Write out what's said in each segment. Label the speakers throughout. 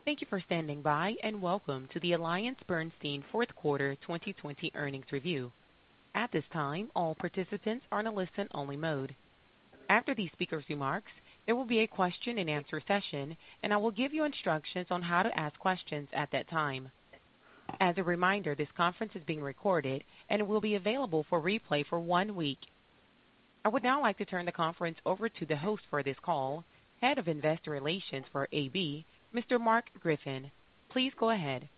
Speaker 1: Thank you for standing by, and welcome to the AllianceBernstein Fourth Quarter 2020 Earnings Review. At this time, all participants are in a listen-only mode. After the speaker's remarks, there will be a question-and-answer session, and I will give you instructions on how to ask questions at that time. As a reminder, this conference is being recorded and will be available for replay for 1 week. I would now like to turn the conference over to the host for this call, Head of Investor Relations for AB, Mr. Mark Griffin. Please go ahead.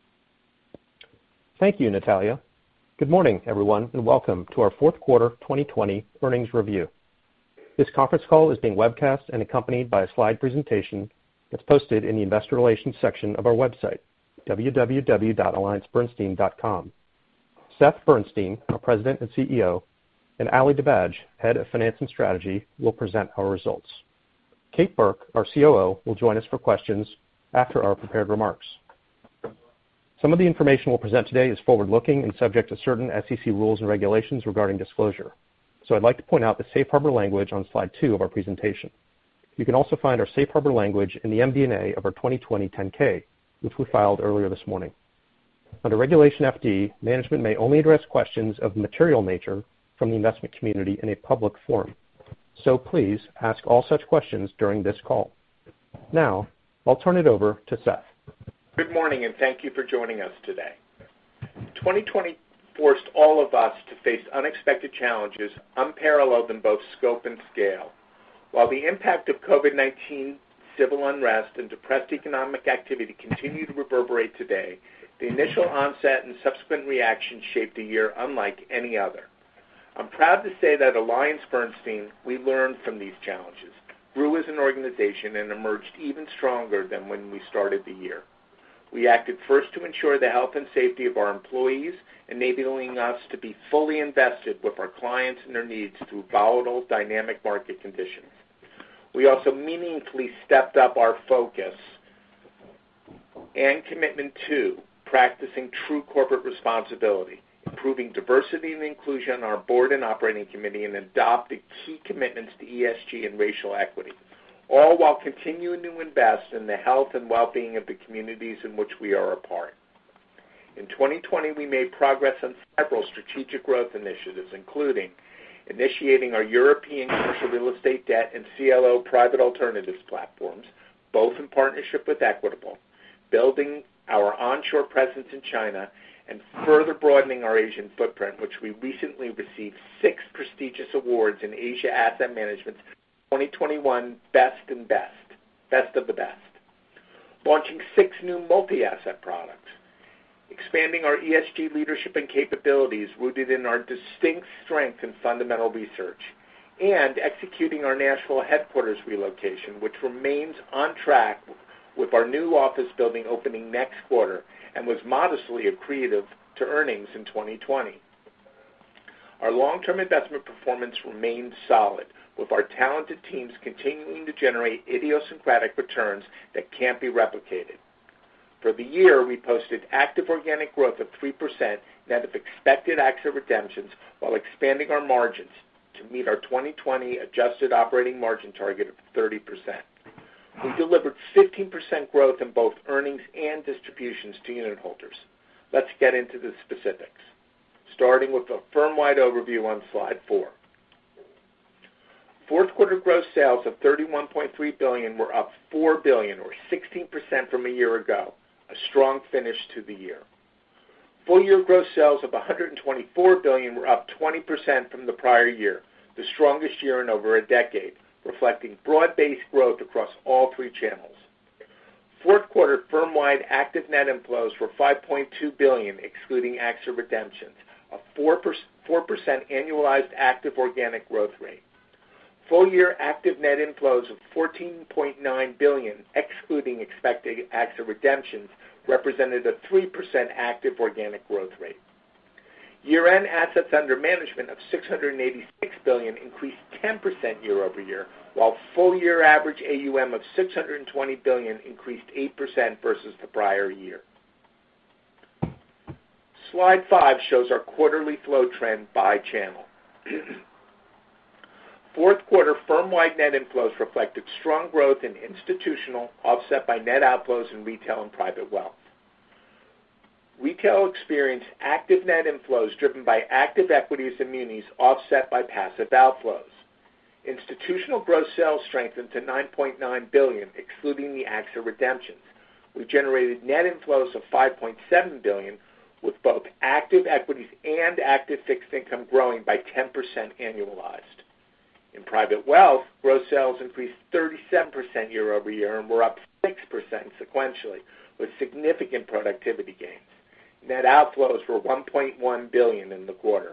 Speaker 2: Thank you, Natalia. Good morning, everyone, and welcome to our fourth quarter 2020 earnings review. This conference call is being webcast and accompanied by a slide presentation that's posted in the Investor Relations section of our website, www.alliancebernstein.com. Seth Bernstein, our President and CEO, and Ali Dibadj, Head of Finance and Strategy, will present our results. Kate Burke, our COO, will join us for questions after our prepared remarks. Some of the information we'll present today is forward-looking and subject to certain SEC rules and regulations regarding disclosure. So I'd like to point out the safe harbor language on slide 2 of our presentation. You can also find our safe harbor language in the MD&A of our 2020 10-K, which we filed earlier this morning. Under Regulation FD, management may only address questions of material nature from the investment community in a public forum. So please ask all such questions during this call. Now, I'll turn it over to Seth.
Speaker 3: Good morning, and thank you for joining us today. 2020 forced all of us to face unexpected challenges, unparalleled in both scope and scale. While the impact of COVID-19, civil unrest, and depressed economic activity continue to reverberate today, the initial onset and subsequent reaction shaped a year unlike any other. I'm proud to say that AllianceBernstein, we learned from these challenges, grew as an organization, and emerged even stronger than when we started the year. We acted first to ensure the health and safety of our employees, enabling us to be fully invested with our clients and their needs through volatile, dynamic market conditions. We also meaningfully stepped up our focus and commitment to practicing true corporate responsibility, improving diversity and inclusion on our board and operating committee, and adopted key commitments to ESG and racial equity, all while continuing to invest in the health and well-being of the communities in which we are a part. In 2020, we made progress on several strategic growth initiatives, including initiating our European commercial real estate debt and CLO private alternatives platforms, both in partnership with Equitable, building our onshore presence in China, and further broadening our Asian footprint, which we recently received 6 prestigious awards in Asia Asset Management's 2021 Best of the Best. Launching 6 new multi-asset products. Expanding our ESG leadership and capabilities rooted in our distinct strength in fundamental research. And executing our national headquarters relocation, which remains on track with our new office building opening next quarter and was modestly accretive to earnings in 2020. Our long-term investment performance remains solid, with our talented teams continuing to generate idiosyncratic returns that can't be replicated. For the year, we posted active organic growth of 3% net of expected AXA redemptions while expanding our margins to meet our 2020 adjusted operating margin target of 30%. We delivered 15% growth in both earnings and distributions to unit holders. Let's get into the specifics, starting with a firm-wide overview on slide 4. Fourth quarter gross sales of $31.3 billion were up $4 billion, or 16% from a year ago, a strong finish to the year. Full-year gross sales of $124 billion were up 20% from the prior year, the strongest year in over a decade, reflecting broad-based growth across all 3 channels. Fourth quarter firm-wide active net inflows were $5.2 billion, excluding AXA redemptions, a 4% annualized active organic growth rate. Full-year active net inflows of $14.9 billion, excluding expected AXA redemptions, represented a 3% active organic growth rate. Year-end assets under management of $686 billion increased 10% year over year, while full-year average AUM of $620 billion increased 8% versus the prior year. Slide 5 shows our quarterly flow trend by channel. Fourth quarter firm-wide net inflows reflected strong growth in institutional, offset by net outflows in retail and private wealth. Retail experienced active net inflows driven by active equities and munis, offset by passive outflows. Institutional gross sales strengthened to $9.9 billion, excluding the AXA redemptions. We generated net inflows of $5.7 billion, with both active equities and active fixed income growing by 10% annualized. In private wealth, gross sales increased 37% year over year and were up 6% sequentially, with significant productivity gains. Net outflows were $1.1 billion in the quarter.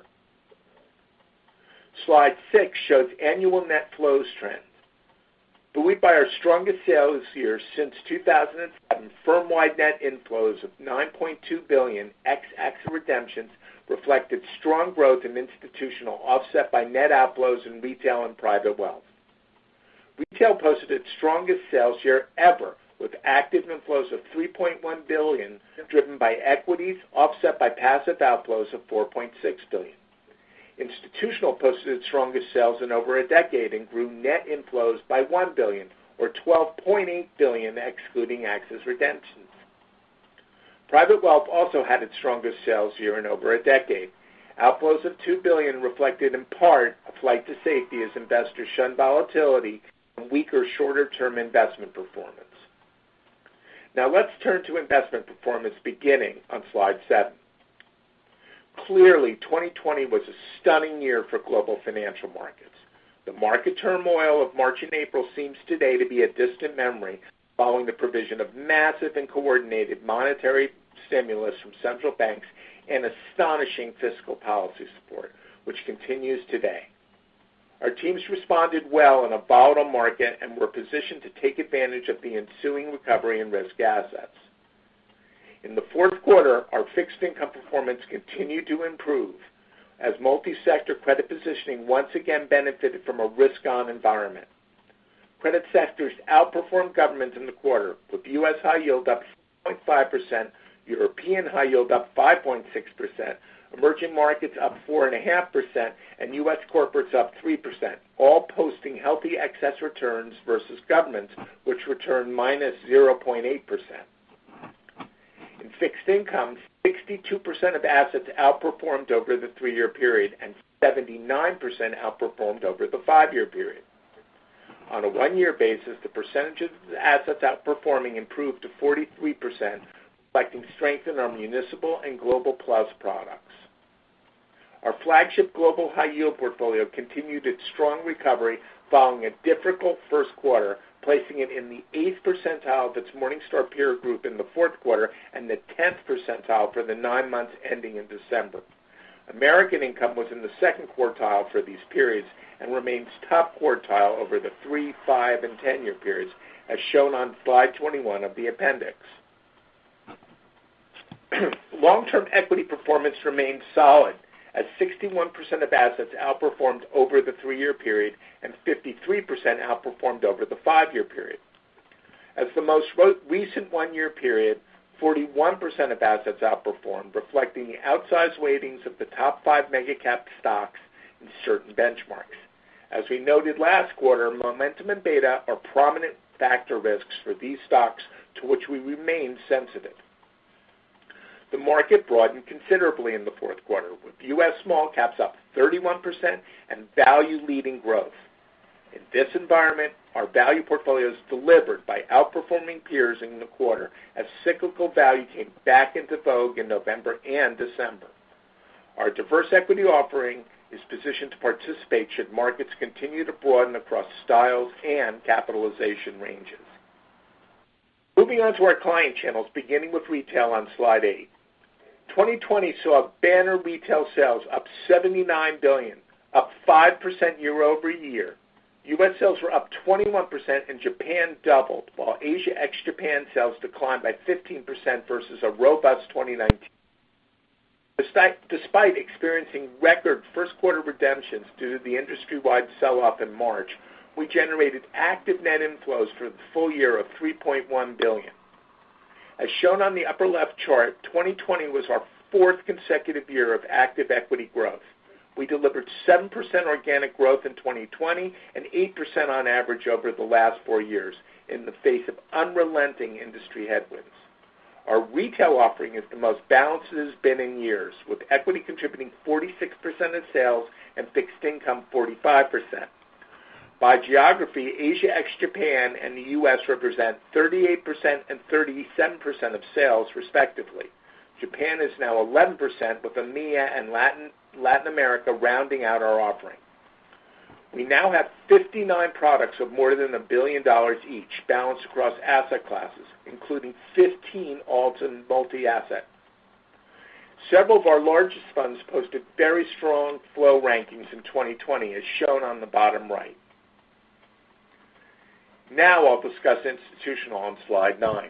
Speaker 3: Slide 6 shows annual net flows trends. Buoyed by our strongest sales year since 2007, firm-wide net inflows of $9.2 billion ex-AXA redemptions reflected strong growth in institutional, offset by net outflows in retail and private wealth. Retail posted its strongest sales year ever, with active inflows of $3.1 billion, driven by equities, offset by passive outflows of $4.6 billion. Institutional posted its strongest sales in over a decade and grew net inflows by $1 billion, or $12.8 billion excluding AXA's redemptions. Private wealth also had its strongest sales year in over a decade. Outflows of $2 billion reflected in part a flight to safety as investors shunned volatility and weaker shorter-term investment performance. Now let's turn to investment performance beginning on slide 7. Clearly, 2020 was a stunning year for global financial markets. The market turmoil of March and April seems today to be a distant memory following the provision of massive and coordinated monetary stimulus from central banks and astonishing fiscal policy support, which continues today. Our teams responded well in a volatile market and were positioned to take advantage of the ensuing recovery in risk assets. In the fourth quarter, our fixed income performance continued to improve as multi-sector credit positioning once again benefited from a risk-on environment. Credit sectors outperformed governments in the quarter, with U.S. high yield up 6.5%, European high yield up 5.6%, emerging markets up 4.5%, and U.S. corporates up 3%, all posting healthy excess returns versus governments, which returned minus 0.8%. In fixed income, 62% of assets outperformed over the 3-year period and 79% outperformed over the 5-year period. On a 1-year basis, the percentage of assets outperforming improved to 43%, reflecting strength in our municipal and global plus products. Our flagship global high yield portfolio continued its strong recovery following a difficult first quarter, placing it in the 8th percentile of its Morningstar peer group in the fourth quarter and the 10th percentile for the 9 months ending in December. American Income was in the second quartile for these periods and remains top quartile over the 3, 5, and 10-year periods, as shown on slide 21 of the appendix. Long-term equity performance remained solid, as 61% of assets outperformed over the 3-year period and 53% outperformed over the 5-year period. As the most recent 1-year period, 41% of assets outperformed, reflecting the outsized weightings of the top 5 mega-cap stocks in certain benchmarks. As we noted last quarter, momentum and beta are prominent factor risks for these stocks to which we remain sensitive. The market broadened considerably in the fourth quarter, with U.S. small caps up 31% and value leading growth. In this environment, our value portfolios delivered by outperforming peers in the quarter as cyclical value came back into vogue in November and December. Our diverse equity offering is positioned to participate should markets continue to broaden across styles and capitalization ranges. Moving on to our client channels, beginning with retail on slide 8. 2020 saw banner retail sales up $79 billion, up 5% year over year. U.S. sales were up 21% and Japan doubled, while Asia ex-Japan sales declined by 15% versus a robust 2019. Despite experiencing record first-quarter redemptions due to the industry-wide sell-off in March, we generated active net inflows for the full year of $3.1 billion. As shown on the upper left chart, 2020 was our 4th consecutive year of active equity growth. We delivered 7% organic growth in 2020 and 8% on average over the last 4 years in the face of unrelenting industry headwinds. Our retail offering is the most balanced it has been in years, with equity contributing 46% of sales and fixed income 45%. By geography, Asia ex-Japan and the U.S. represent 38% and 37% of sales, respectively. Japan is now 11%, with EMEA and Latin America rounding out our offering. We now have 59 products of more than $1 billion each, balanced across asset classes, including 15 alt and multi-asset. Several of our largest funds posted very strong flow rankings in 2020, as shown on the bottom right. Now I'll discuss institutional on slide 9.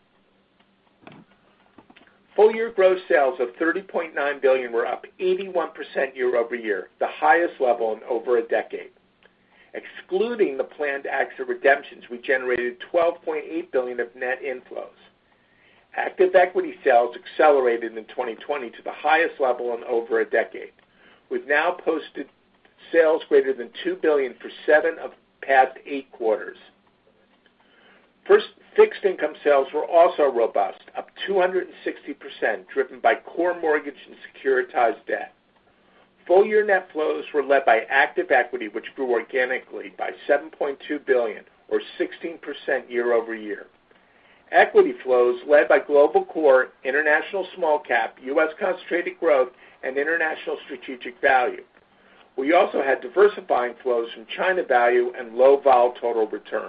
Speaker 3: Full-year gross sales of $30.9 billion were up 81% year over year, the highest level in over a decade. Excluding the planned AXA redemptions, we generated $12.8 billion of net inflows. Active equity sales accelerated in 2020 to the highest level in over a decade. We've now posted sales greater than $2 billion for 7 of the past 8 quarters. First, fixed income sales were also robust, up 260%, driven by core mortgage and securitized debt. Full-year net flows were led by active equity, which grew organically by $7.2 billion, or 16% year over year. Equity flows led by global core, international small cap, U.S. concentrated growth, and international strategic value. We also had diversifying flows from China value and low vol total return.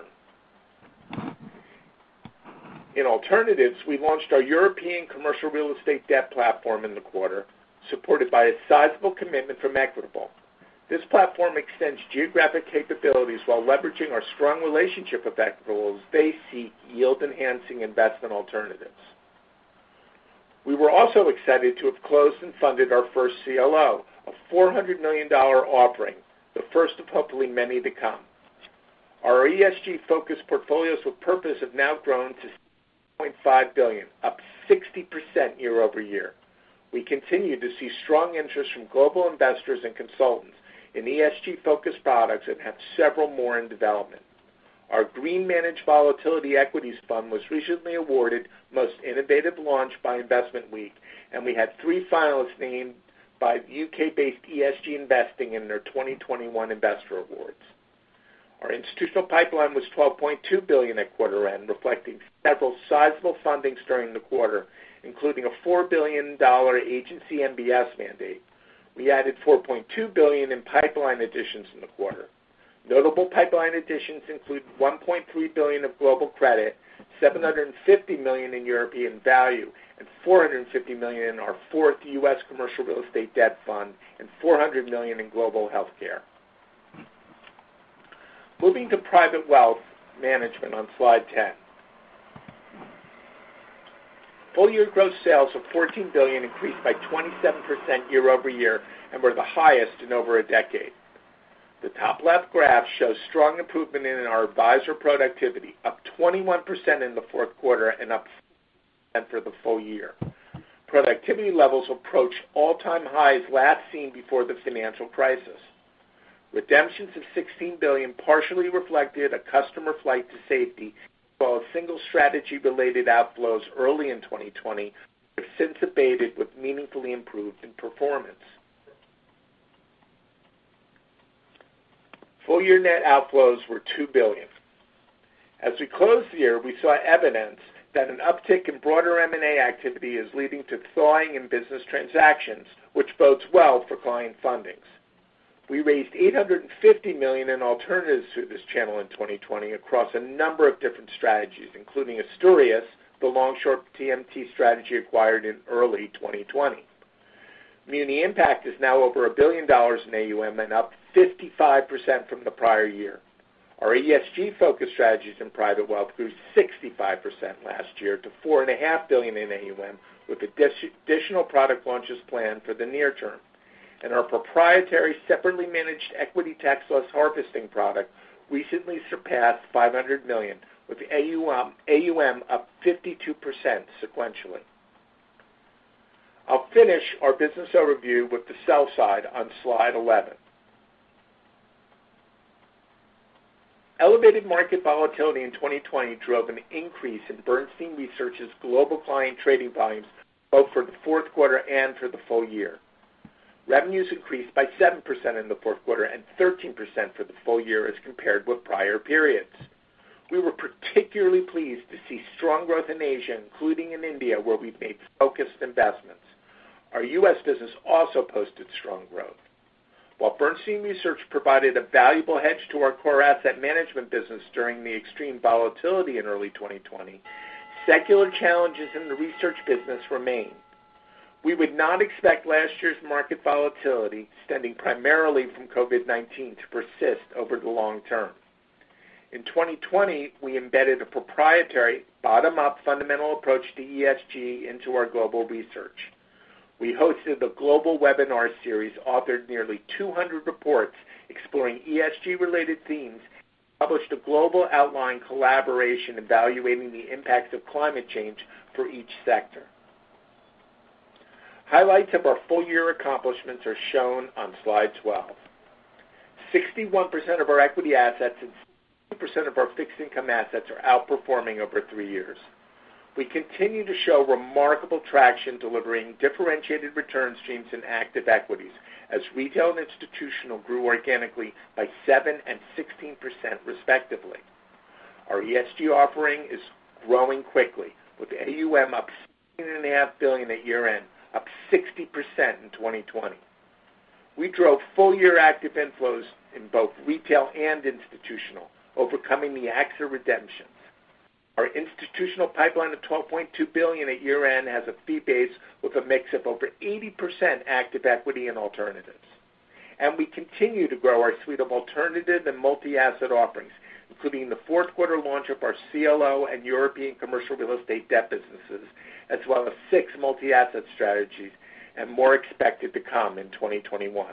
Speaker 3: In alternatives, we launched our European commercial real estate debt platform in the quarter, supported by a sizable commitment from Equitable. This platform extends geographic capabilities while leveraging our strong relationship with Equitable as they seek yield-enhancing investment alternatives. We were also excited to have closed and funded our first CLO, a $400 million offering, the first of hopefully many to come. Our ESG-focused portfolios with purpose have now grown to $6.5 billion, up 60% year over year. We continue to see strong interest from global investors and consultants in ESG-focused products and have several more in development. Our Green Managed Volatility Equities Fund was recently awarded Most Innovative Launch by Investment Week, and we had 3 finalists named by UK-based ESG Investing in their 2021 Investor Awards. Our institutional pipeline was $12.2 billion at quarter end, reflecting several sizable fundings during the quarter, including a $4 billion agency MBS mandate. We added $4.2 billion in pipeline additions in the quarter. Notable pipeline additions include $1.3 billion of global credit, $750 million in European value, and $450 million in our 4th U.S. commercial real estate debt fund, and $400 million in global healthcare. Moving to private wealth management on slide 10. Full-year gross sales of $14 billion increased by 27% year over year and were the highest in over a decade. The top left graph shows strong improvement in our advisor productivity, up 21% in the fourth quarter and up 4% for the full year. Productivity levels approach all-time highs last seen before the financial crisis. Redemptions of $16 billion partially reflected a customer flight to safety, while single strategy-related outflows early in 2020 have since abated with meaningfully improved in performance. Full-year net outflows were $2 billion. As we closed the year, we saw evidence that an uptick in broader M&A activity is leading to thawing in business transactions, which bodes well for client fundings. We raised $850 million in alternatives through this channel in 2020 across a number of different strategies, including Asturias, the long-short TMT strategy acquired in early 2020. Muni Impact is now over $1 billion in AUM and up 55% from the prior year. Our ESG-focused strategies in private wealth grew 65% last year to $4.5 billion in AUM, with additional product launches planned for the near term. And our proprietary separately managed equity tax loss harvesting product recently surpassed $500 million, with AUM up 52% sequentially. I'll finish our business overview with the sell side on slide 11. Elevated market volatility in 2020 drove an increase in Bernstein Research's global client trading volumes both for the fourth quarter and for the full year. Revenues increased by 7% in the fourth quarter and 13% for the full year as compared with prior periods. We were particularly pleased to see strong growth in Asia, including in India, where we've made focused investments. Our U.S. business also posted strong growth. While Bernstein Research provided a valuable hedge to our core asset management business during the extreme volatility in early 2020, secular challenges in the research business remain. We would not expect last year's market volatility, stemming primarily from COVID-19, to persist over the long term. In 2020, we embedded a proprietary bottom-up fundamental approach to ESG into our global research. We hosted a global webinar series, authored nearly 200 reports exploring ESG-related themes, published a global outline collaboration evaluating the impacts of climate change for each sector. Highlights of our full-year accomplishments are shown on slide 12. 61% of our equity assets and 60% of our fixed income assets are outperforming over 3 years. We continue to show remarkable traction delivering differentiated return streams in active equities, as retail and institutional grew organically by 7% and 16% respectively. Our ESG offering is growing quickly, with AUM up $16.5 billion at year-end, up 60% in 2020. We drove full-year active inflows in both retail and institutional, overcoming the AXA redemptions. Our institutional pipeline of $12.2 billion at year-end has a fee base with a mix of over 80% active equity and alternatives. And we continue to grow our suite of alternative and multi-asset offerings, including the fourth quarter launch of our CLO and European commercial real estate debt businesses, as well as 6 multi-asset strategies, and more expected to come in 2021.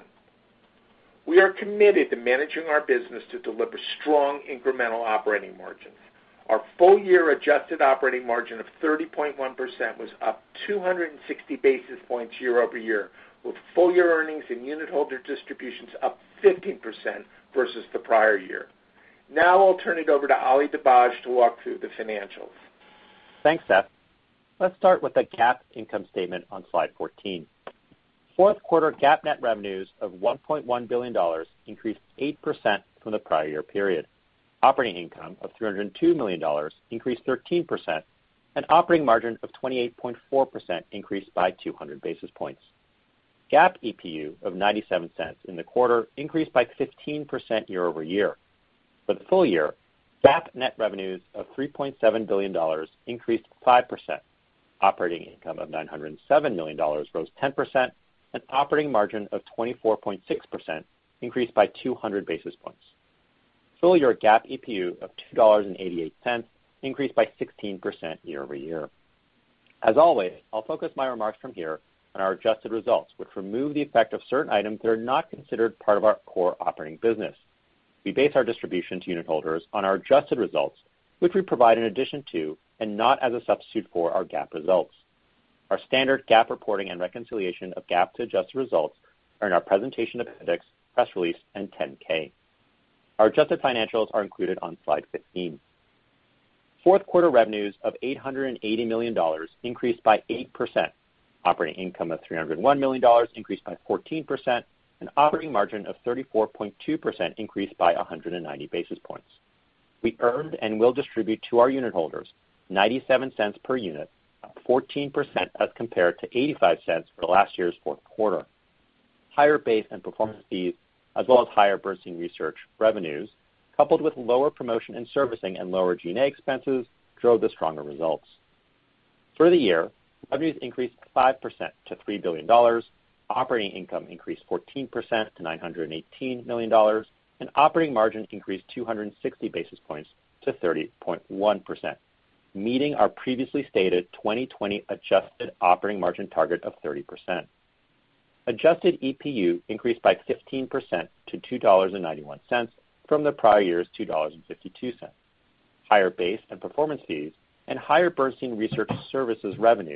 Speaker 3: We are committed to managing our business to deliver strong incremental operating margins. Our full-year adjusted operating margin of 30.1% was up 260 basis points year over year, with full-year earnings and unitholder distributions up 15% versus the prior year. Now I'll turn it over to Ali Dibadj to walk through the financials.
Speaker 4: Thanks, Seth. Let's start with the GAAP income statement on slide 14. Fourth quarter GAAP net revenues of $1.1 billion increased 8% from the prior year period. Operating income of $302 million increased 13%, and operating margin of 28.4% increased by 200 basis points. GAAP EPU of 97 cents in the quarter increased by 15% year over year. For the full year, GAAP net revenues of $3.7 billion increased 5%. Operating income of $907 million rose 10%, and operating margin of 24.6% increased by 200 basis points. Full-year GAAP EPU of $2.88 increased by 16% year over year. As always, I'll focus my remarks from here on our adjusted results, which remove the effect of certain items that are not considered part of our core operating business. We base our distribution to unitholders on our adjusted results, which we provide in addition to and not as a substitute for our GAAP results. Our standard GAAP reporting and reconciliation of GAAP to adjusted results are in our presentation appendix, press release, and 10-K. Our adjusted financials are included on slide 15. Fourth quarter revenues of $880 million increased by 8%. Operating income of $301 million increased by 14%, and operating margin of 34.2% increased by 190 basis points. We earned and will distribute to our unitholders 97 cents per unit, up 14% as compared to 85 cents for last year's fourth quarter. Higher base and performance fees, as well as higher Bernstein Research revenues, coupled with lower promotion and servicing and lower G&A expenses, drove the stronger results. For the year, revenues increased 5% to $3 billion, operating income increased 14% to $918 million, and operating margin increased 260 basis points to 30.1%, meeting our previously stated 2020 adjusted operating margin target of 30%. Adjusted EPU increased by 15% to $2.91 from the prior year's $2.52. Higher base and performance fees and higher Bernstein Research services revenues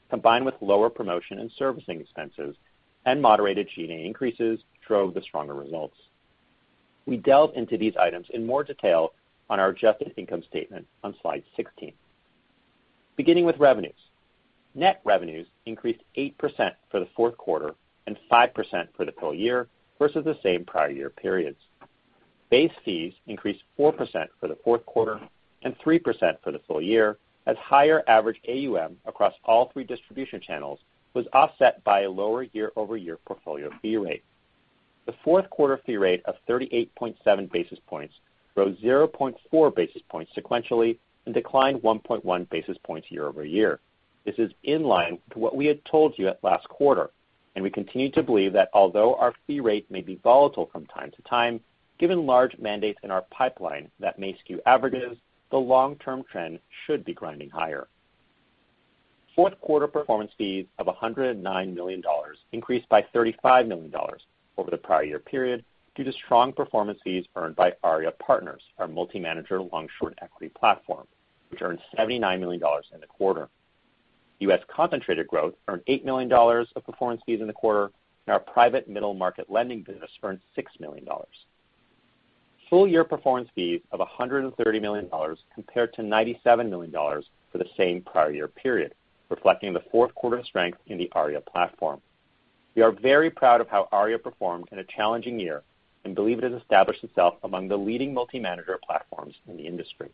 Speaker 4: combined with lower promotion and servicing expenses and moderated G&A increases, drove the stronger results. We delve into these items in more detail on our adjusted income statement on slide 16. Beginning with revenues. Net revenues increased 8% for the fourth quarter and 5% for the full year versus the same prior year periods. Base fees increased 4% for the fourth quarter and 3% for the full year, as higher average AUM across all three distribution channels was offset by a lower year-over-year portfolio fee rate. The fourth quarter fee rate of 38.7 basis points rose 0.4 basis points sequentially and declined 1.1 basis points year-over-year. This is in line with what we had told you at last quarter, and we continue to believe that although our fee rate may be volatile from time to time, given large mandates in our pipeline that may skew averages, the long-term trend should be grinding higher. Fourth quarter performance fees of $109 million increased by $35 million over the prior year period due to strong performance fees earned by Arya Partners, our multi-manager long-short equity platform, which earned $79 million in the quarter. U.S. concentrated growth earned $8 million of performance fees in the quarter, and our private middle market lending business earned $6 million. Full-year performance fees of $130 million compared to $97 million for the same prior year period, reflecting the fourth quarter strength in the Arya platform. We are very proud of how Arya performed in a challenging year and believe it has established itself among the leading multi-manager platforms in the industry.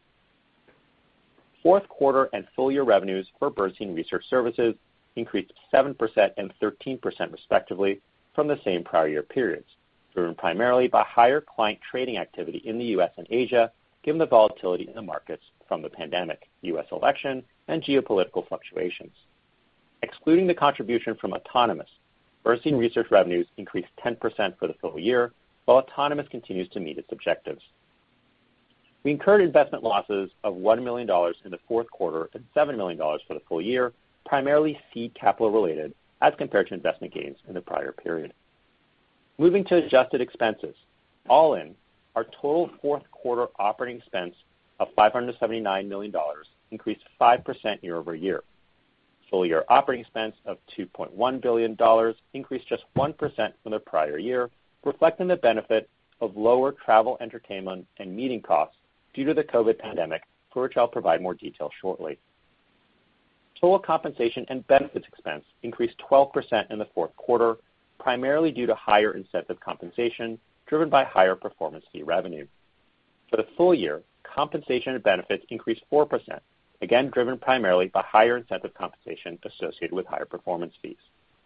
Speaker 4: Fourth quarter and full-year revenues for Bernstein Research Services increased 7% and 13% respectively from the same prior year periods, driven primarily by higher client trading activity in the U.S. and Asia, given the volatility in the markets from the pandemic, U.S. election, and geopolitical fluctuations. Excluding the contribution from Autonomous, Bernstein Research revenues increased 10% for the full year, while Autonomous continues to meet its objectives. We incurred investment losses of $1 million in the fourth quarter and $7 million for the full year, primarily seed capital related, as compared to investment gains in the prior period. Moving to adjusted expenses. All in, our total fourth quarter operating expense of $579 million increased 5% year over year. Full year operating expense of $2.1 billion increased just 1% from the prior year, reflecting the benefit of lower travel, entertainment, and meeting costs due to the COVID pandemic, for which I'll provide more detail shortly. Total compensation and benefits expense increased 12% in the fourth quarter, primarily due to higher incentive compensation driven by higher performance fee revenue. For the full year, compensation and benefits increased 4%, again driven primarily by higher incentive compensation associated with higher performance fees.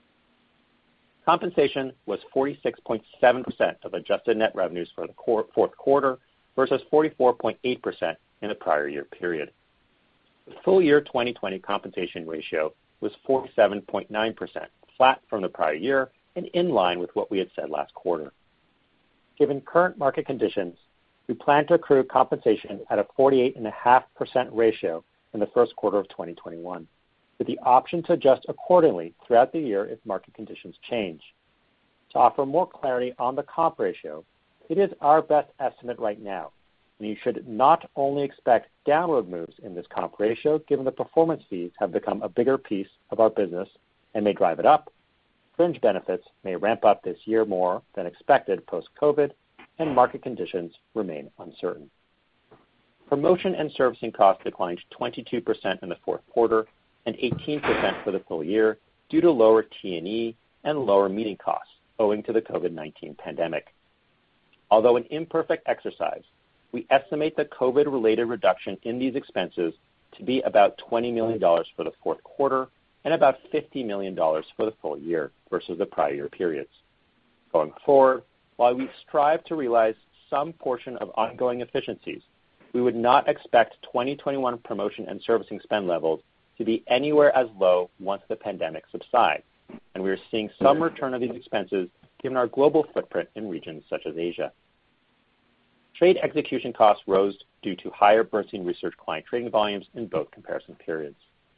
Speaker 4: Compensation was 46.7% of adjusted net revenues for the fourth quarter versus 44.8% in the prior year period. The full year 2020 compensation ratio was 47.9%, flat from the prior year and in line with what we had said last quarter. Given current market conditions, we plan to accrue compensation at a 48.5% ratio in the first quarter of 2021, with the option to adjust accordingly throughout the year if market conditions change. To offer more clarity on the comp ratio, it is our best estimate right now, and you should not only expect downward moves in this comp ratio, given the performance fees have become a bigger piece of our business and may drive it up. Fringe benefits may ramp up this year more than expected post-COVID, and market conditions remain uncertain. Promotion and servicing costs declined 22% in the fourth quarter and 18% for the full year due to lower T&E and lower meeting costs owing to the COVID-19 pandemic. Although an imperfect exercise, we estimate the COVID-related reduction in these expenses to be about $20 million for the fourth quarter and about $50 million for the full year versus the prior year periods. Going forward, while we strive to realize some portion of ongoing efficiencies, we would not expect 2021 promotion and servicing spend levels to be anywhere as low once the pandemic subsides, and we are seeing some return of these expenses given our global footprint in regions such as Asia. Trade execution costs rose due to higher Bernstein Research client trading volumes in both comparison periods.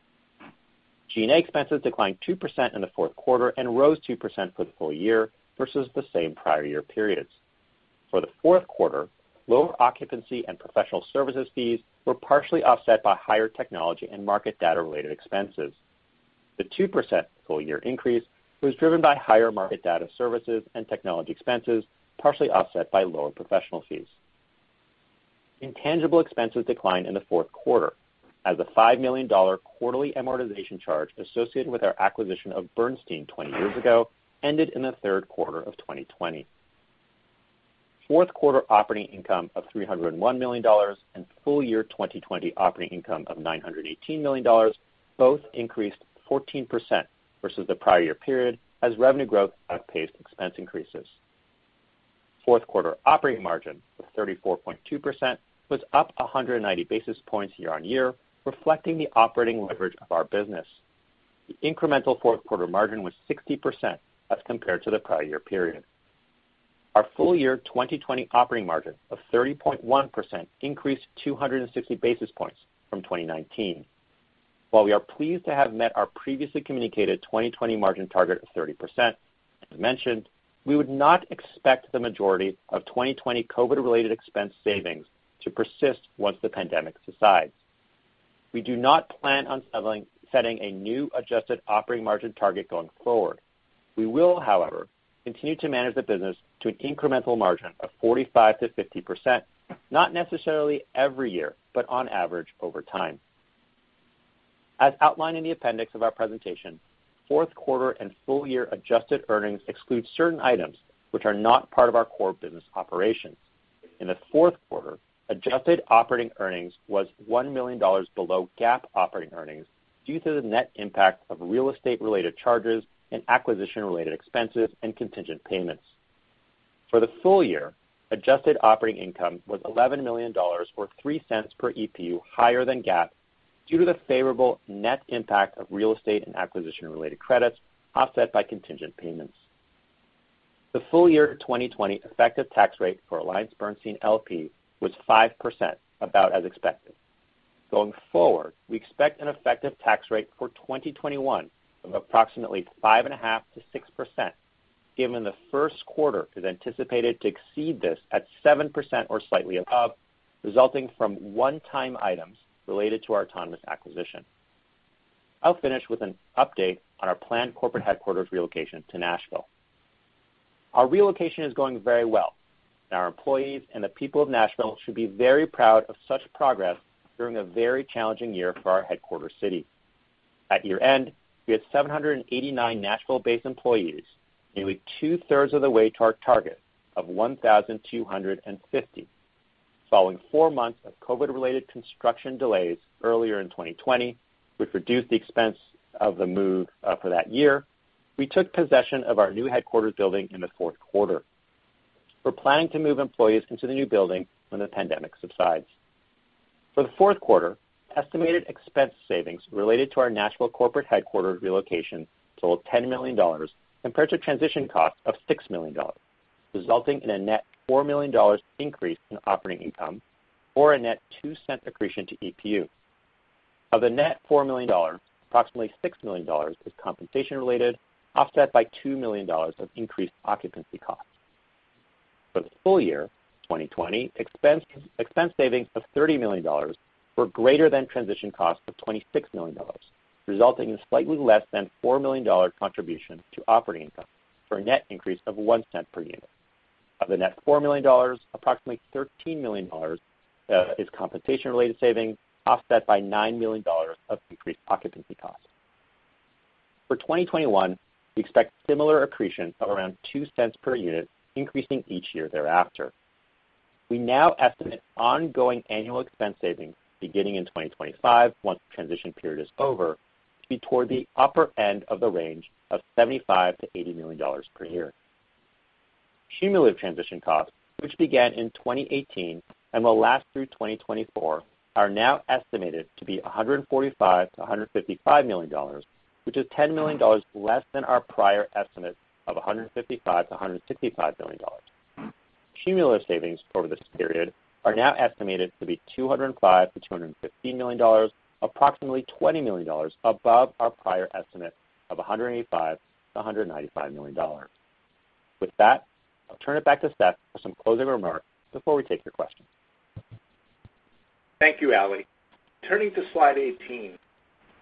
Speaker 4: G&A expenses declined 2% in the fourth quarter and rose 2% for the full year versus the same prior year periods. For the fourth quarter, lower occupancy and professional services fees were partially offset by higher technology and market data-related expenses. The 2% full-year increase was driven by higher market data services and technology expenses, partially offset by lower professional fees. Intangible expenses declined in the fourth quarter, as the $5 million quarterly amortization charge associated with our acquisition of Bernstein 20 years ago ended in the third quarter of 2020. Fourth quarter operating income of $301 million and full year 2020 operating income of $918 million both increased 14% versus the prior year period as revenue growth outpaced expense increases. Fourth quarter operating margin of 34.2% was up 190 basis points year on year, reflecting the operating leverage of our business. The incremental fourth quarter margin was 60% as compared to the prior year period. Our full year 2020 operating margin of 30.1% increased 260 basis points from 2019. While we are pleased to have met our previously communicated 2020 margin target of 30%, as mentioned, we would not expect the majority of 2020 COVID-related expense savings to persist once the pandemic subsides. We do not plan on setting a new adjusted operating margin target going forward. We will, however, continue to manage the business to an incremental margin of 45 to 50%, not necessarily every year, but on average over time. As outlined in the appendix of our presentation, fourth quarter and full year adjusted earnings exclude certain items which are not part of our core business operations. In the fourth quarter, adjusted operating earnings was $1 million below GAAP operating earnings due to the net impact of real estate-related charges and acquisition-related expenses and contingent payments. For the full year, adjusted operating income was $11 million or 3 cents per EPU higher than GAAP due to the favorable net impact of real estate and acquisition-related credits offset by contingent payments. The full year 2020 effective tax rate for AllianceBernstein LP was 5%, about as expected. Going forward, we expect an effective tax rate for 2021 of approximately 5.5% to 6%, given the first quarter is anticipated to exceed this at 7% or slightly above, resulting from one-time items related to our Autonomous acquisition. I'll finish with an update on our planned corporate headquarters relocation to Nashville. Our relocation is going very well, and our employees and the people of Nashville should be very proud of such progress during a very challenging year for our headquarters city. At year end, we had 789 Nashville-based employees, nearly two-thirds of the way to our target of 1,250. Following 4 months of COVID-related construction delays earlier in 2020, which reduced the expense of the move for that year, we took possession of our new headquarters building in the fourth quarter. We're planning to move employees into the new building when the pandemic subsides. For the fourth quarter, estimated expense savings related to our Nashville corporate headquarters relocation totaled $10 million compared to transition costs of $6 million, resulting in a net $4 million increase in operating income or a net 2 cent accretion to EPU. Of the net $4 million, approximately $6 million is compensation related, offset by $2 million of increased occupancy costs. For the full year 2020, expense savings of $30 million were greater than transition costs of $26 million, resulting in slightly less than $4 million contribution to operating income for a net increase of 1 cent per unit. Of the net $4 million, approximately $13 million is compensation-related savings, offset by $9 million of increased occupancy costs. For 2021, we expect similar accretion of around 2 cents per unit, increasing each year thereafter. We now estimate ongoing annual expense savings beginning in 2025, once the transition period is over, to be toward the upper end of the range of $75 to $80 million per year. Cumulative transition costs, which began in 2018 and will last through 2024, are now estimated to be $145 to $155 million, which is $10 million less than our prior estimate of $155 to $165 million. Cumulative savings over this period are now estimated to be $205 to $215 million, approximately $20 million above our prior estimate of $185 to $195 million. With that, I'll turn it back to Seth for some closing remarks before we take your questions.
Speaker 3: Thank you, Ali. Turning to slide 18.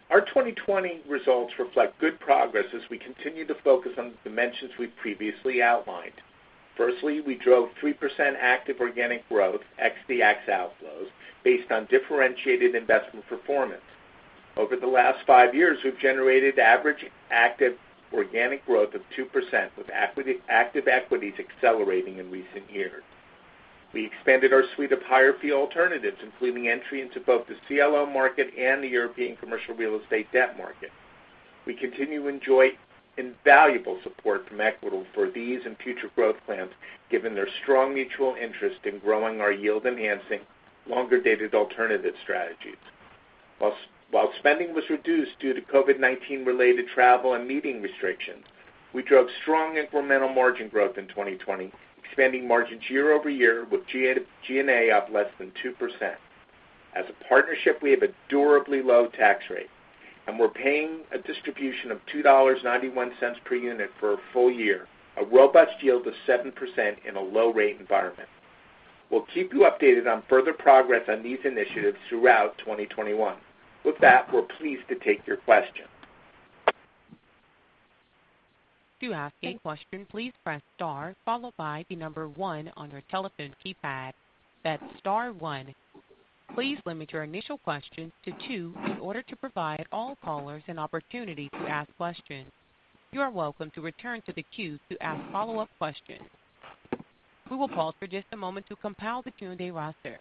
Speaker 3: Our 2020 results reflect good progress as we continue to focus on the dimensions we've previously outlined. Firstly, we drove 3% active organic growth, ex the Axe outflows, based on differentiated investment performance. Over the last 5 years, we've generated average active organic growth of 2%, with active equities accelerating in recent years. We expanded our suite of higher fee alternatives, including entry into both the CLO market and the European commercial real estate debt market. We continue to enjoy invaluable support from Equitable for these and future growth plans, given their strong mutual interest in growing our yield-enhancing, longer-dated alternative strategies. While spending was reduced due to COVID-19 related travel and meeting restrictions, we drove strong incremental margin growth in 2020, expanding margins year over year with G&A up less than 2%. As a partnership, we have a durably low tax rate, and we're paying a distribution of $2.91 per unit for a full year, a robust yield of 7% in a low-rate environment. We'll keep you updated on further progress on these initiatives throughout 2021. With that, we're pleased to take your questions.
Speaker 1: To ask a question, please press star followed by the number 1 on your telephone keypad. That's star 1. Please limit your initial questions to 2 in order to provide all callers an opportunity to ask questions. You are welcome to return to the queue to ask follow-up questions. We will pause for just a moment to compile the Q&A roster.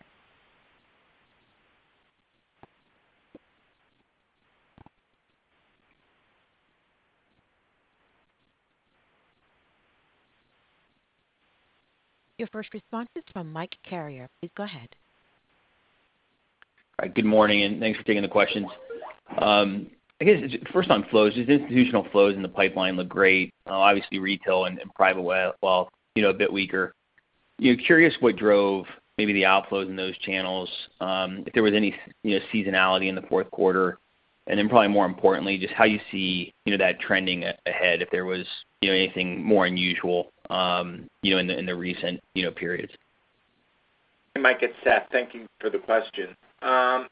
Speaker 1: Your first response is from Mike Carrier. Please go ahead.
Speaker 5: All right, good morning, and thanks for taking the questions. I guess first on flows, just institutional flows in the pipeline look great. Obviously, retail and private wealth, a bit weaker. Curious what drove maybe the outflows in those channels, if there was any seasonality in the fourth quarter, and then probably more importantly, just how you see that trending ahead, if there was anything more unusual in the recent periods.
Speaker 3: Hey, Mike, it's Seth. Thank you for the question. I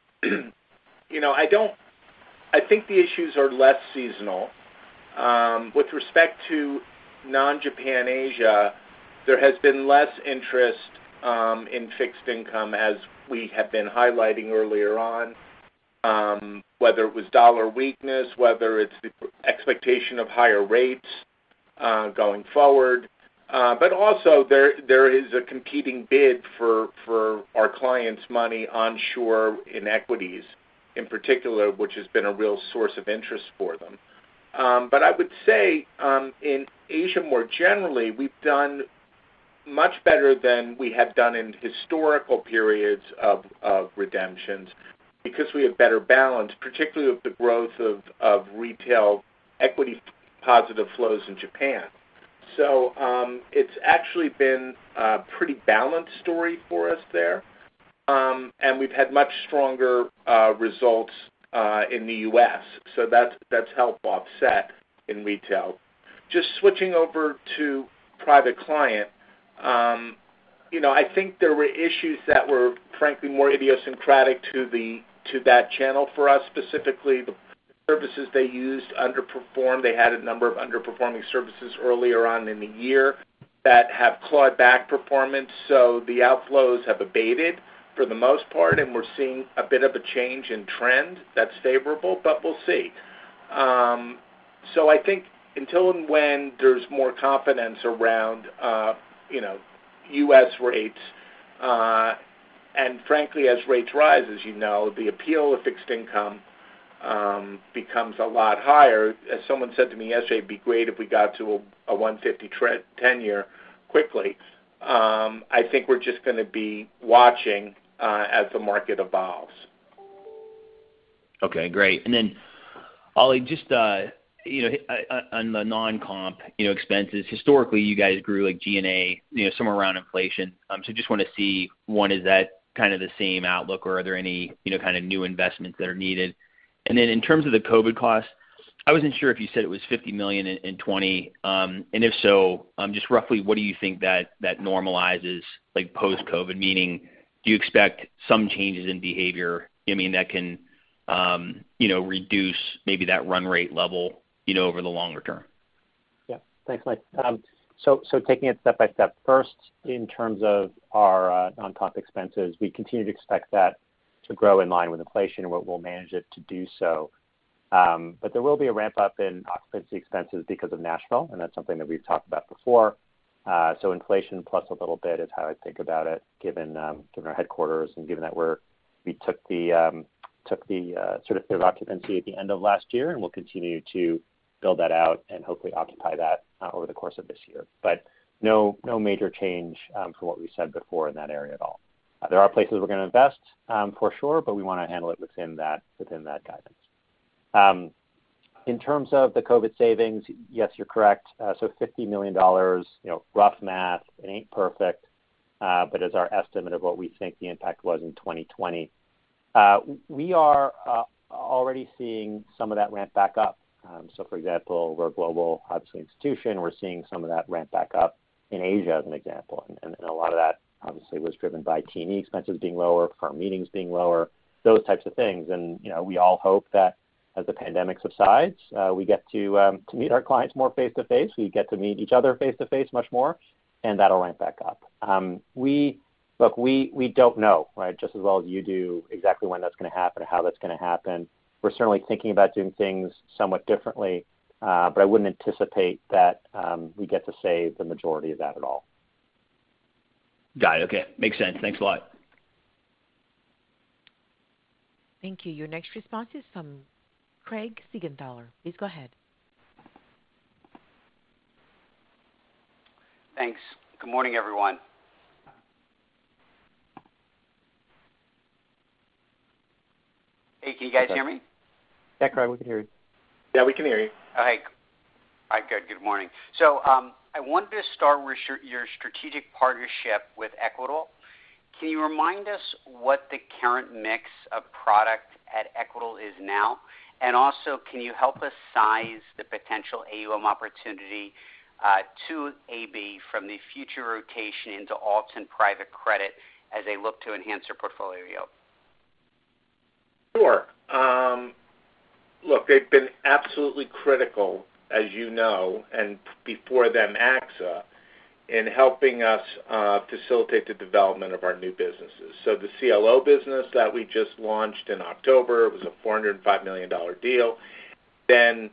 Speaker 3: think the issues are less seasonal. With respect to non-Japan Asia, there has been less interest in fixed income, as we have been highlighting earlier on, whether it was dollar weakness, whether it's the expectation of higher rates going forward. But also there is a competing bid for our clients' money onshore in equities, in particular, which has been a real source of interest for them. But I would say in Asia more generally, we've done much better than we have done in historical periods of redemptions, because we have better balance, particularly with the growth of retail equity positive flows in Japan. So it's actually been a pretty balanced story for us there. And we've had much stronger results in the U.S., so that's helped offset in retail. Just switching over to private client, I think there were issues that were frankly more idiosyncratic to that channel for us, specifically the services they used underperformed. They had a number of underperforming services earlier on in the year that have clawed back performance, so the outflows have abated for the most part, and we're seeing a bit of a change in trend that's favorable, but we'll see. So I think until and when there's more confidence around, U.S. rates, and frankly, as rates rise, as you know, the appeal of fixed income becomes a lot higher. As someone said to me yesterday, it'd be great if we got to a 150 10-year quickly. I think we're just going to be watching as the market evolves.
Speaker 5: Okay, great. And then, Ollie, just on the non-comp expenses, historically you guys grew like G&A somewhere around inflation. So just want to see, one, is that kind of the same outlook, or are there any kind of new investments that are needed? And then in terms of the COVID costs, I wasn't sure if you said it was $50 million in 20, and if so, just roughly what do you think that normalizes like post-COVID? Meaning, do you expect some changes in behavior? That can reduce maybe that run rate level, over the longer term?
Speaker 4: Yeah. Thanks, Mike. So taking it step by step, first, in terms of our non-comp expenses, we continue to expect that to grow in line with inflation, and we'll manage it to do so. But there will be a ramp up in occupancy expenses because of Nashville, and that's something that we've talked about before. So inflation plus a little bit is how I think about it, given our headquarters and given that we took the certificate of occupancy at the end of last year, and we'll continue to build that out and hopefully occupy that over the course of this year. But no major change from what we said before in that area at all. There are places we're going to invest for sure, but we want to handle it within that guidance. In terms of the COVID savings, yes, you're correct. So $50 million, rough math, it ain't perfect, but is our estimate of what we think the impact was in 2020. We are already seeing some of that ramp back up. So, for example, we're a global, obviously, institution. We're seeing some of that ramp back up in Asia, as an example. And a lot of that, obviously, was driven by T&E expenses being lower, firm meetings being lower, those types of things. And, we all hope that as the pandemic subsides, we get to meet our clients more face-to-face. We get to meet each other face-to-face much more, and that'll ramp back up. We don't know, right, just as well as you do, exactly when that's going to happen or how that's going to happen. We're certainly thinking about doing things somewhat differently, but I wouldn't anticipate that we get to save the majority of that at all.
Speaker 5: Got it. Okay. Makes sense. Thanks a lot.
Speaker 1: Thank you. Your next response is from Craig Siegenthaler. Please go ahead.
Speaker 6: Thanks. Good morning, everyone. Hey, can you guys hear me?
Speaker 4: Yeah, Craig, we can hear you.
Speaker 3: Yeah, we can hear you.
Speaker 6: All right, good. Good morning. So I wanted to start with your strategic partnership with Equitable. Can you remind us what the current mix of product at Equitable is now? And also, can you help us size the potential AUM opportunity to AB from the future rotation into alts and private credit as they look to enhance their portfolio yield?
Speaker 3: Sure. Look, they've been absolutely critical, as you know, and before them AXA, in helping us facilitate the development of our new businesses. So the CLO business that we just launched in October was a $405 million deal. Then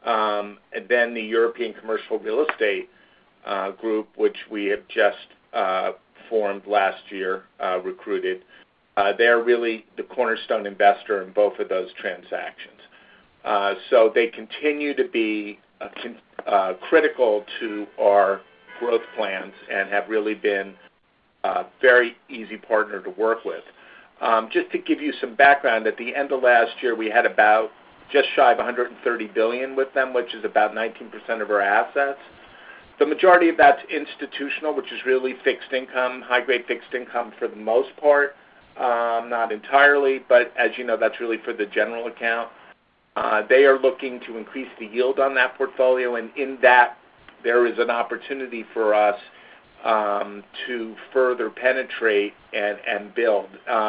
Speaker 3: the European Commercial Real Estate Group, which we have just formed last year, recruited. They're really the cornerstone investor in both of those transactions. So they continue to be critical to our growth plans and have really been a very easy partner to work with. Just to give you some background, at the end of last year, we had about just shy of $130 billion with them, which is about 19% of our assets. The majority of that's institutional, which is really fixed income, high-grade fixed income for the most part. Not entirely, but as you know, that's really for the general account. They are looking to increase the yield on that portfolio, and in that, there is an opportunity for us to further penetrate and build.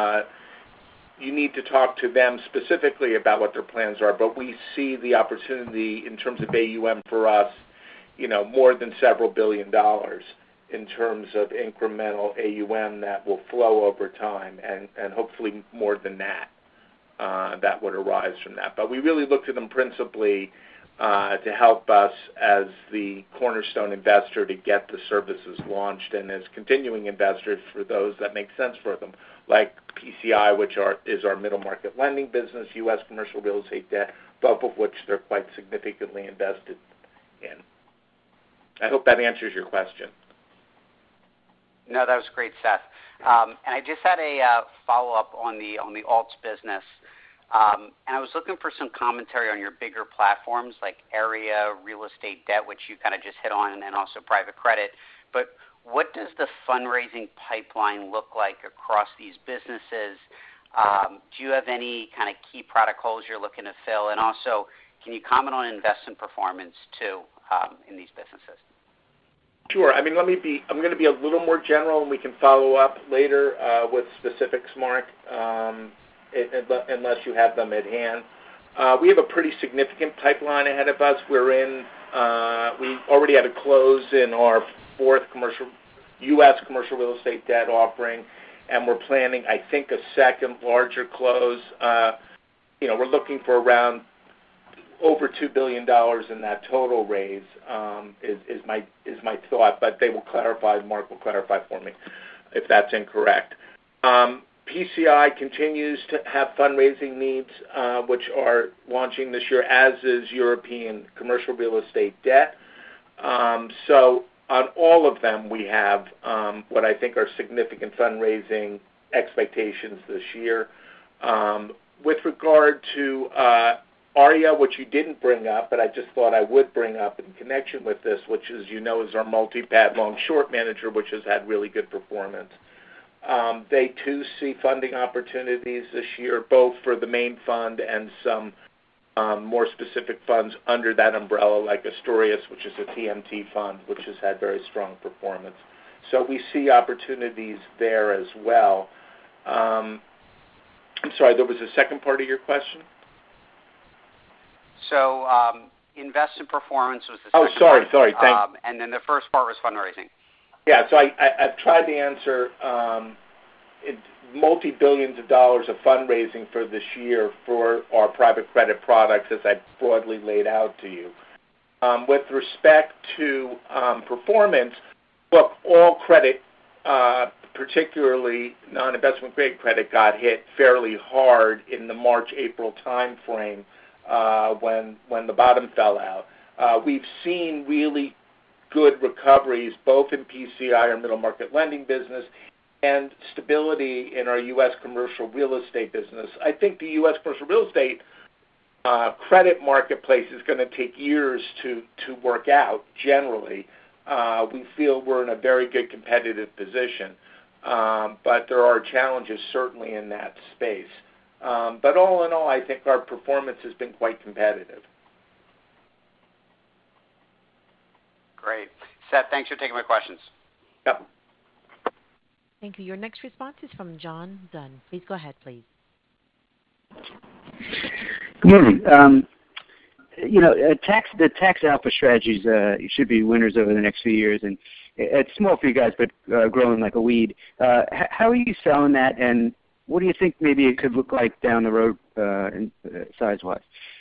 Speaker 3: You need to talk to them specifically about what their plans are, but we see the opportunity in terms of AUM for us, more than several $billion in terms of incremental AUM that will flow over time, and hopefully more than that would arise from that. But we really look to them principally to help us as the cornerstone investor to get the services launched, and as continuing investors for those that make sense for them, like PCI, which is our middle market lending business, U.S. commercial real estate debt, both of which they're quite significantly invested in. I hope that answers your question.
Speaker 6: No, that was great, Seth. And I just had a follow-up on the alts business. And I was looking for some commentary on your bigger platforms like area, real estate debt, which you kind of just hit on, and then also private credit. But what does the fundraising pipeline look like across these businesses? Do you have any kind of key product holes you're looking to fill? And also, can you comment on investment performance, too, in these businesses?
Speaker 3: Sure. I'm going to be a little more general, and we can follow up later with specifics, Mark. unless you have them at hand. We have a pretty significant pipeline ahead of us. We already had a close in our fourth U.S. commercial real estate debt offering, and we're planning, I think, a second larger close. We're looking for around over $2 billion in that total raise, is my thought, but they will clarify. Mark will clarify for me if that's incorrect. PCI continues to have fundraising needs, which are launching this year, as is European commercial real estate debt. So on all of them, we have what I think are significant fundraising expectations this year. With regard to ARIA, which you didn't bring up, but I just thought I would bring up in connection with this, which, as you know, is our multi-pad long-short manager, which has had really good performance. They, too, see funding opportunities this year, both for the main fund and some more specific funds under that umbrella, like Asturias, which is a TMT fund, which has had very strong performance. So we see opportunities there as well. I'm sorry, there was a second part of your question?
Speaker 6: So investment performance was the second
Speaker 3: part. Sorry.
Speaker 6: And then the first part was fundraising.
Speaker 3: Yeah, so I've tried to answer multi-billions of dollars of fundraising for this year for our private credit products, as I broadly laid out to you. With respect to performance, look, all credit, particularly non-investment grade credit, got hit fairly hard in the March-April time frame when the bottom fell out. We've seen really good recoveries both in PCI, our middle market lending business, and stability in our U.S. commercial real estate business. I think the U.S. commercial real estate credit marketplace is going to take years to work out generally. We feel we're in a very good competitive position, but there are challenges certainly in that space. But all in all, I think our performance has been quite competitive.
Speaker 6: Great. Seth, thanks for taking my questions.
Speaker 3: Yep.
Speaker 7: Thank you. Your next response is from John Dunn. Please go ahead, please.
Speaker 8: Good morning. The tax alpha strategies should be winners over the next few years, and it's small for you guys, but growing like a weed. How are you selling that, and what do you think maybe it could look like down the road size-wise?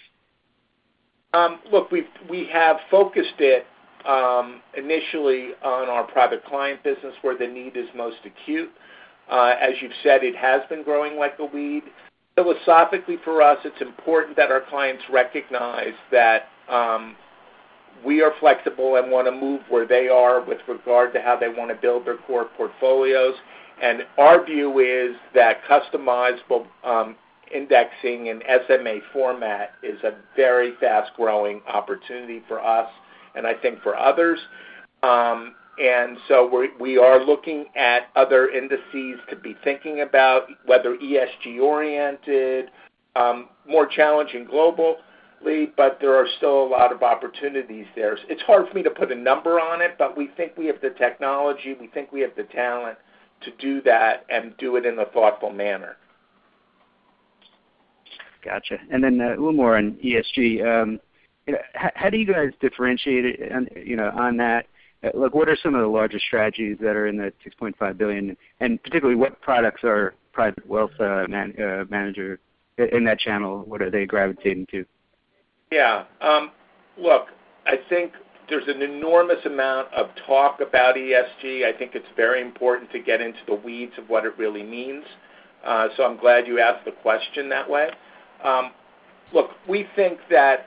Speaker 3: Look, we have focused it initially on our private client business where the need is most acute. As you've said, it has been growing like a weed. Philosophically for us, it's important that our clients recognize that we are flexible and want to move where they are with regard to how they want to build their core portfolios. And our view is that customizable indexing in SMA format is a very fast-growing opportunity for us and I think for others. And so we are looking at other indices to be thinking about, whether ESG-oriented, more challenging globally, but there are still a lot of opportunities there. It's hard for me to put a number on it, but we think we have the technology, we think we have the talent to do that and do it in a thoughtful manner.
Speaker 8: Gotcha. And then a little more on ESG. How do you guys differentiate it on that? Like, what are some of the larger strategies that are in the $6.5 billion, and particularly what products are private wealth manager in that channel? What are they gravitating to?
Speaker 3: Yeah. Look, I think there's an enormous amount of talk about ESG. I think it's very important to get into the weeds of what it really means. So I'm glad you asked the question that way. Look, we think that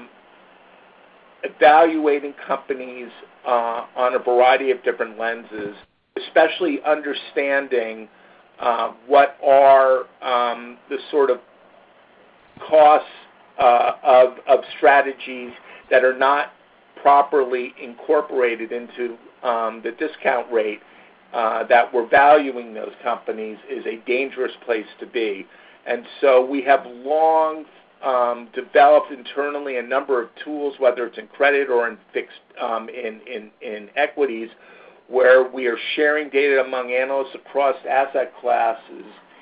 Speaker 3: evaluating companies on a variety of different lenses, especially understanding what are the sort of costs of strategies that are not properly incorporated into the discount rate that we're valuing those companies is a dangerous place to be. And so we have long developed internally a number of tools, whether it's in credit or in fixed in equities, where we are sharing data among analysts across asset classes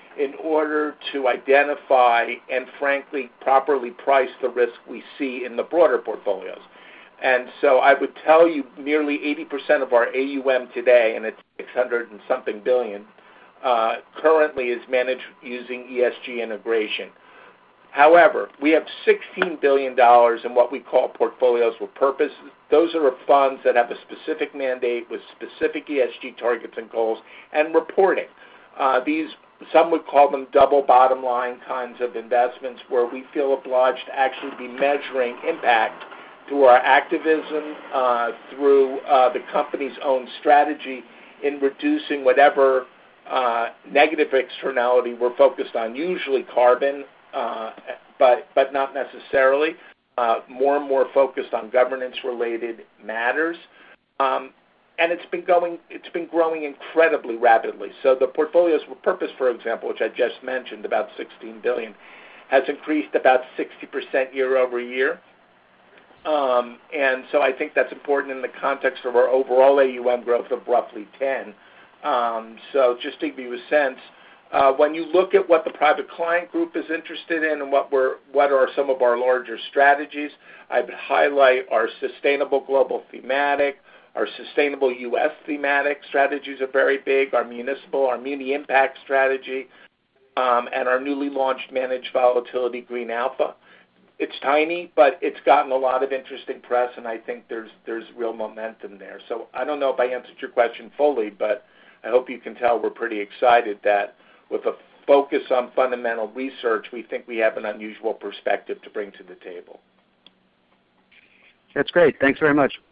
Speaker 3: in order to identify and, frankly, properly price the risk we see in the broader portfolios. And so I would tell you nearly 80% of our AUM today, and it's 600 and something billion, currently is managed using ESG integration. However, we have $16 billion in what we call portfolios with purpose. Those are funds that have a specific mandate with specific ESG targets and goals and reporting. Some would call them double bottom line kinds of investments where we feel obliged to actually be measuring impact through our activism, through the company's own strategy in reducing whatever negative externality we're focused on, usually carbon, but not necessarily. More and more focused on governance-related matters, and it's been growing incredibly rapidly. So the portfolios with purpose, for example, which I just mentioned, about $16 billion, has increased about 60% year over year. And so I think that's important in the context of our overall AUM growth of roughly 10. So just to give you a sense, when you look at what the private client group is interested in and what are some of our larger strategies, I would highlight our sustainable global thematic, our sustainable U.S. thematic strategies are very big, our municipal, our muni impact strategy, and our newly launched managed volatility green alpha. It's tiny, but it's gotten a lot of interesting press, and I think there's real momentum there. So I don't know if I answered your question fully, but I hope you can tell we're pretty excited that with a focus on fundamental research, we think we have an unusual perspective to bring to the table.
Speaker 8: That's great. Thanks very much.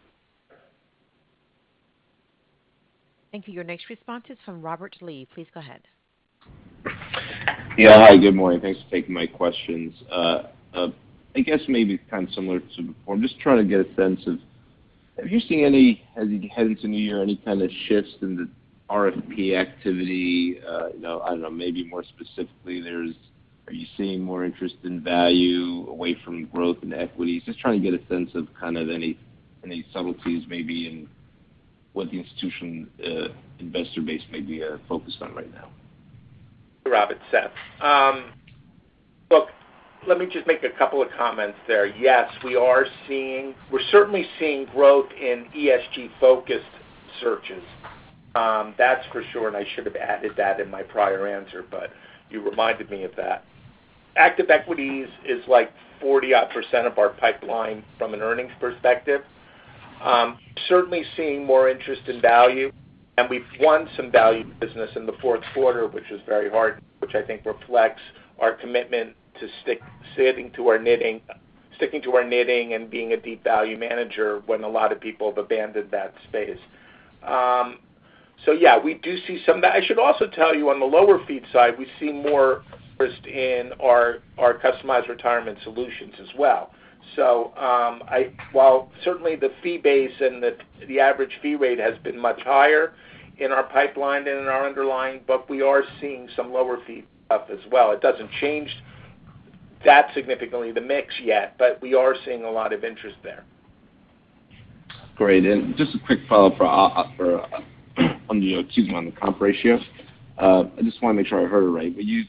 Speaker 7: Thank you. Your next response is from Robert Lee. Please go ahead.
Speaker 9: Yeah, hi, good morning. Thanks for taking my questions. I guess maybe kind of similar to before. I'm just trying to get a sense of, have you seen any, as you head into New Year, any kind of shifts in the RFP activity? I don't know, maybe more specifically, are you seeing more interest in value away from growth and equities? Just trying to get a sense of kind of any subtleties maybe in what the institutional investor base may be focused on right now.
Speaker 3: Robert, Seth. Look, let me just make a couple of comments there. Yes, we're certainly seeing growth in ESG-focused searches. That's for sure, and I should have added that in my prior answer, but you reminded me of that. Active equities is like 40% of our pipeline from an earnings perspective. Certainly seeing more interest in value, and we've won some value business in the fourth quarter, which was very hard, which I think reflects our commitment to sticking to our knitting and being a deep value manager when a lot of people have abandoned that space. So yeah, we do see some of that. I should also tell you on the lower fee side, we see more interest in our customized retirement solutions as well. So while certainly the fee base and the average fee rate has been much higher in our pipeline than in our underlying, but we are seeing some lower fee stuff as well. It doesn't change that significantly the mix yet, but we are seeing a lot of interest there.
Speaker 9: Great. And just a quick follow-up on the comp ratio. I just want to make sure I heard it right. Were you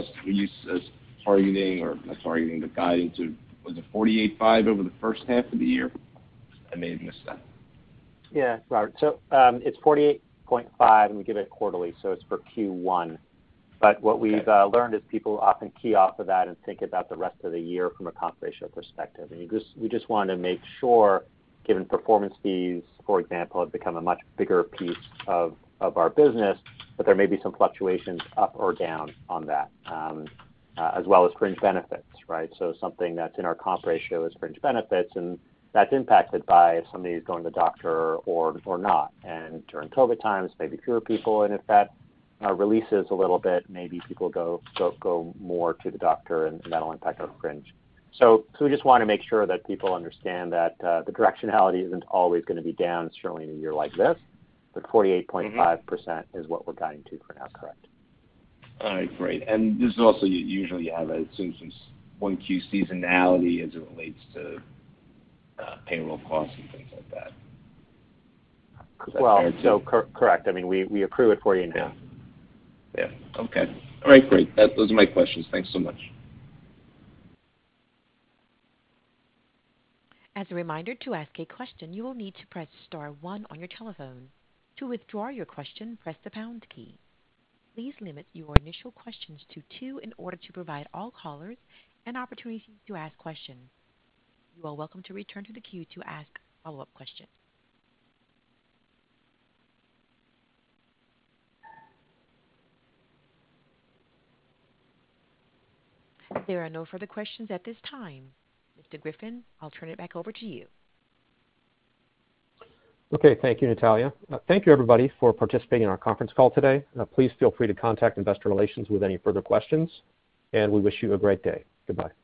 Speaker 9: targeting the guiding to, was it 48.5 over the first half of the year? I may have missed that.
Speaker 4: Yeah, Robert. So it's 48.5, and we give it quarterly, so it's for Q1. But what we've learned is people often key off of that and think about the rest of the year from a comp ratio perspective. And we just wanted to make sure, given performance fees, for example, have become a much bigger piece of our business, but there may be some fluctuations up or down on that, as well as fringe benefits, right? So something that's in our comp ratio is fringe benefits, and that's impacted by if somebody's going to the doctor or not. And during COVID times, maybe fewer people, and if that releases a little bit, maybe people go more to the doctor, and that'll impact our fringe. So we just want to make sure that people understand that the directionality isn't always going to be down, certainly in a year like this, but 48.5% is what we're guiding to for now, correct?
Speaker 9: All right, great. And this is also, usually you have, I assume, some 1Q seasonality as it relates to payroll costs and things like that.
Speaker 4: Well, so correct. I mean, we accrue at 40.5.
Speaker 9: Yeah. Okay. All right, great. Those are my questions. Thanks so much.
Speaker 7: As a reminder, to ask a question, you will need to press star 1 on your telephone. To withdraw your question, press the pound key. Please limit your initial questions to 2 in order to provide all callers an opportunity to ask questions. You are welcome to return to the queue to ask follow-up questions. There are no further questions at this time. Mr. Griffin, I'll turn it back over to you.
Speaker 2: Okay, thank you, Natalia. Thank you, everybody, for participating in our conference call today. Please feel free to contact Investor Relations with any further questions, and we wish you a great day. Goodbye.